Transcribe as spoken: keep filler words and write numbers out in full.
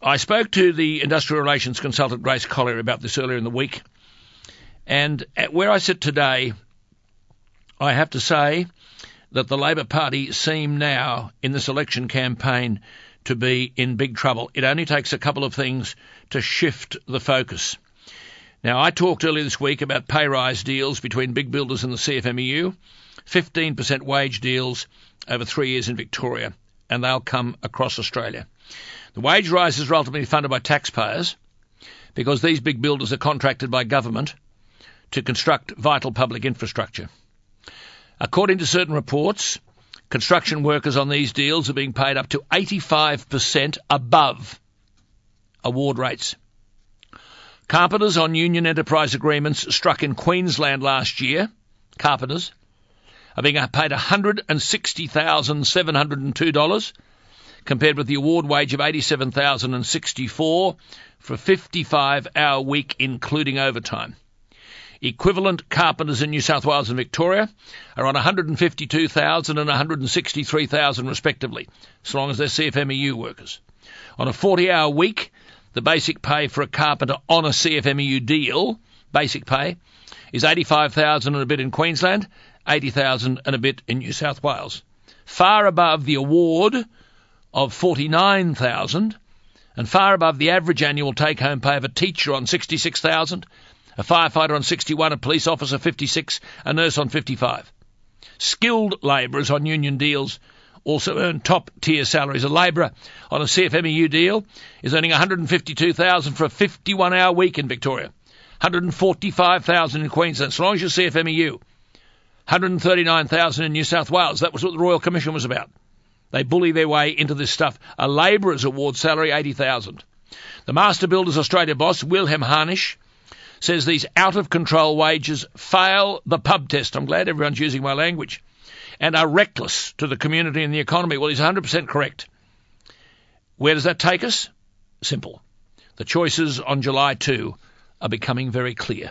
I spoke to the industrial relations consultant Grace Collier about this earlier in the week, and at where I sit today, I have to say that the Labor Party seem now in this election campaign to be in big trouble. It only takes a couple of things to shift the focus. Now, I talked earlier this week about pay rise deals between big builders and the C F M E U, fifteen percent wage deals over three years in Victoria, and they'll come across Australia. The wage rises are ultimately funded by taxpayers because these big builders are contracted by government to construct vital public infrastructure. According to certain reports, construction workers on these deals are being paid up to eighty-five percent above award rates. Carpenters on union enterprise agreements struck in Queensland last year, carpenters, are being paid one hundred sixty thousand seven hundred two dollars compared with the award wage of eighty-seven thousand sixty-four dollars for a fifty-five hour week including overtime. Equivalent carpenters in New South Wales and Victoria are on one hundred fifty-two thousand dollars and one hundred sixty-three thousand dollars respectively, so long as they're C F M E U workers. On a forty hour week, the basic pay for a carpenter on a C F M E U deal, basic pay, is eighty-five thousand dollars and a bit in Queensland, eighty thousand dollars and a bit in New South Wales. Far above the award of forty-nine thousand dollars and far above the average annual take-home pay of a teacher on sixty-six thousand dollars, a firefighter on sixty-one thousand dollars, a police officer fifty-six thousand dollars, a nurse on fifty-five thousand dollars. Skilled labourers on union deals also earn top-tier salaries. A labourer on a C F M E U deal is earning one hundred fifty-two thousand dollars for a fifty-one hour week in Victoria, one hundred forty-five thousand dollars in Queensland, so long as you're C F M E U, one hundred thirty-nine thousand dollars in New South Wales. That was what the Royal Commission was about. They bully their way into this stuff. A labourer's award salary, eighty thousand dollars. The Master Builders Australia boss, Wilhelm Harnisch, says these out-of-control wages fail the pub test. I'm glad everyone's using my language. And are reckless to the community and the economy. Well, he's one hundred percent correct. Where does that take us? Simple. The choices on July second are becoming very clear.